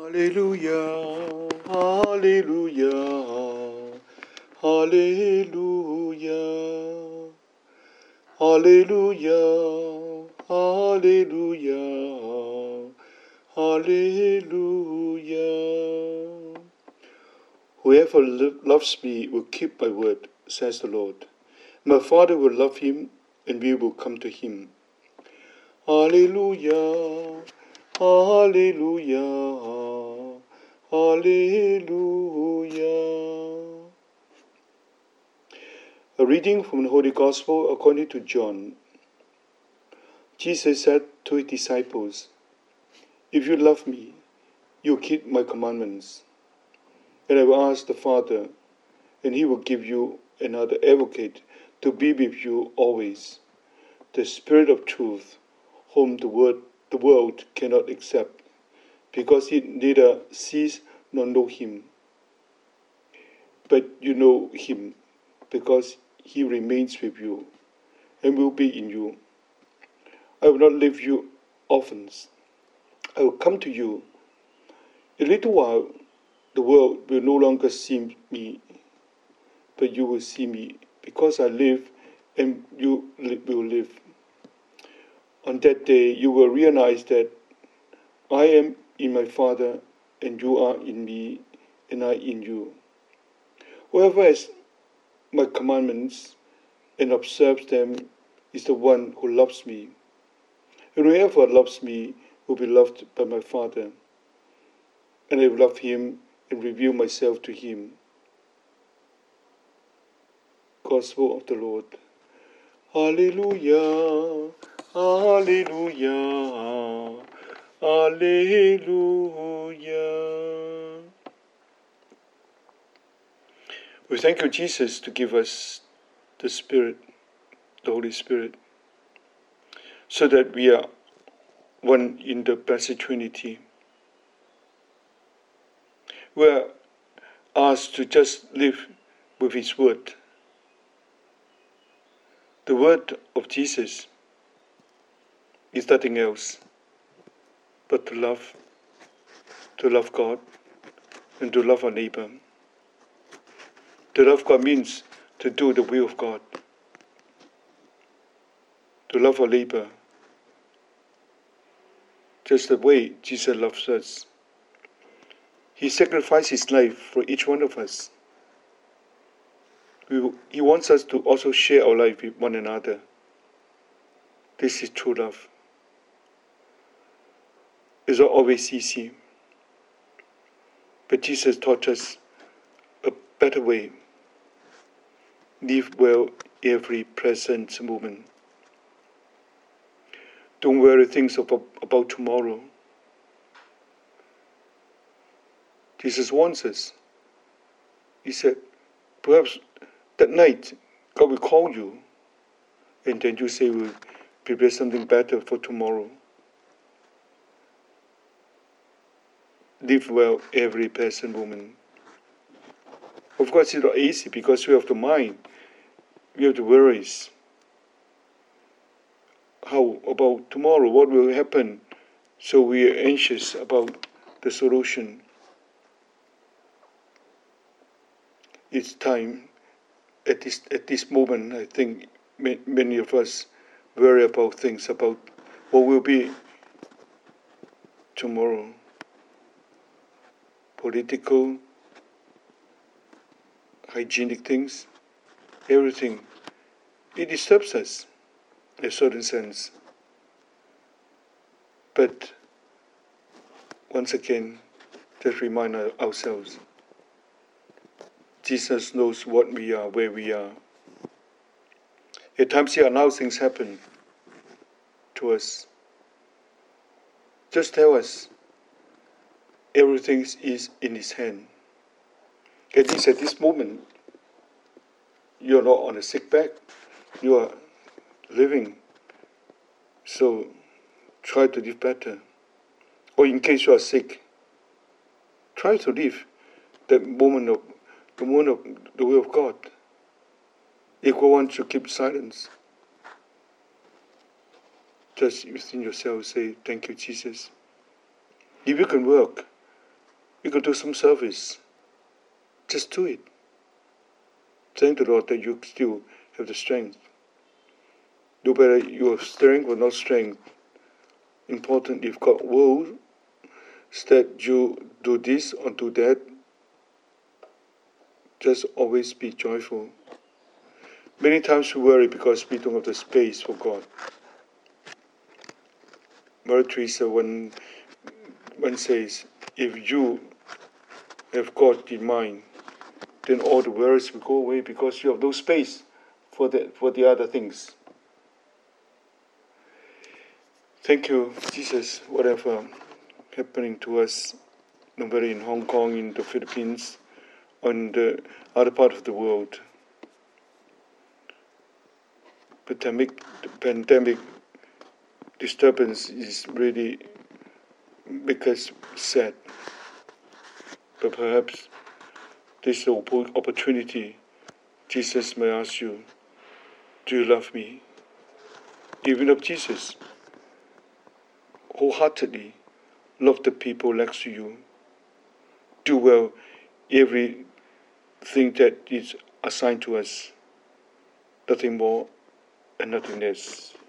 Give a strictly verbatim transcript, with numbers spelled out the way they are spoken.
Hallelujah, hallelujah, hallelujah, hallelujah, hallelujah, hallelujah. Whoever lo- loves me will keep my word, says the Lord. My Father will love him, and we will come to him. Hallelujah, hallelujah, hallelujah. A reading from the Holy Gospel according to John. Jesus said to his disciples, "If you love me, you keep my commandments. And I will ask the Father, and he will give you another advocate to be with you always, the Spirit of truth, whom the, word, the world cannot accept, because it neither sees nor knows him. But you know him, because he remains with you and will be in you. I will not leave you orphans. I will come to you. In a little while, the world will no longer see me, but you will see me, because I live and you will live. On that day, you will realize that I am in my Father, and you are in me, and I in you. Whoever has my commandments and observes them is the one who loves me. And whoever loves me will be loved by my Father, and I will love him and reveal myself to him." Gospel of the Lord. Hallelujah, hallelujah, hallelujah. We thank you, Jesus, to give us the Spirit, the Holy Spirit, so that we are one in the Blessed Trinity. We are asked to just live with His Word. The Word of Jesus is nothing else but to love, to love God, and to love our neighbor. To love God means to do the will of God. To love our neighbor, just the way Jesus loves us. He sacrificed His life for each one of us. He wants us to also share our life with one another. This is true love. It's not always easy, but Jesus taught us a better way. Live well every present moment. Don't worry things about, about tomorrow. Jesus wants us. He said, perhaps that night God will call you, and then you say, we'll prepare something better for tomorrow. Live well every present moment. Of course, it's not easy because we have the mind. We have the worries. How about tomorrow? What will happen? So we are anxious about the solution. It's time, at this at this moment, I think many of us worry about things, about what will be tomorrow. Political, hygienic things, everything. It disturbs us in a certain sense. But once again, just remind ourselves, Jesus knows what we are, where we are. At times here now things happen to us. Just tell us, everything is in His hand. At least at this moment, you are not on a sick bed. You are living. So try to live better. Or in case you are sick, try to live that moment of the moment of the will of God. If you want to keep silence, just within yourself say, thank you, Jesus. If you can work, You could do some service. Just do it. Thank the Lord that you still have the strength. No matter your strength or not strength, important if God wills that you do this or do that, just always be joyful. Many times we worry because we don't have the space for God. Mother Teresa one, one says, if you have God in mind, then all the worries will go away because you have no space for the, for the other things. Thank you, Jesus, whatever happening to us, no matter in Hong Kong, in the Philippines, or in the other part of the world. Pandemic, the pandemic disturbance is really make us sad. But perhaps this opportunity, Jesus may ask you, do you love me? Even if Jesus wholeheartedly love the people next to you, do well everything that is assigned to us, nothing more and nothing less.